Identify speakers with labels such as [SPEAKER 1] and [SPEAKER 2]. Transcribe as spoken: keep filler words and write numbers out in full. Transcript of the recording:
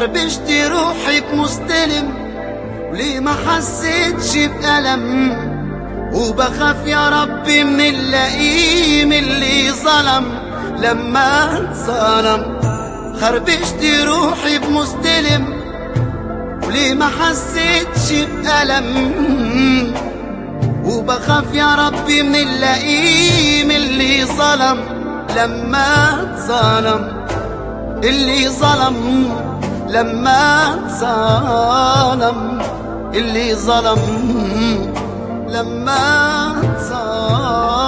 [SPEAKER 1] خربشت روحي بمستلم، وليه ما حسيتش بألم، وبخاف يا ربي من اللئيم اللي ظلم لما اتظلم. خربشت روحي بمستلم، وليه ما حسيتش بألم، وبخاف يا ربي من اللئيم اللي ظلم لما اتظلم، اللي ظلم لما اتظلم، اللي ظلم لما اتظلم.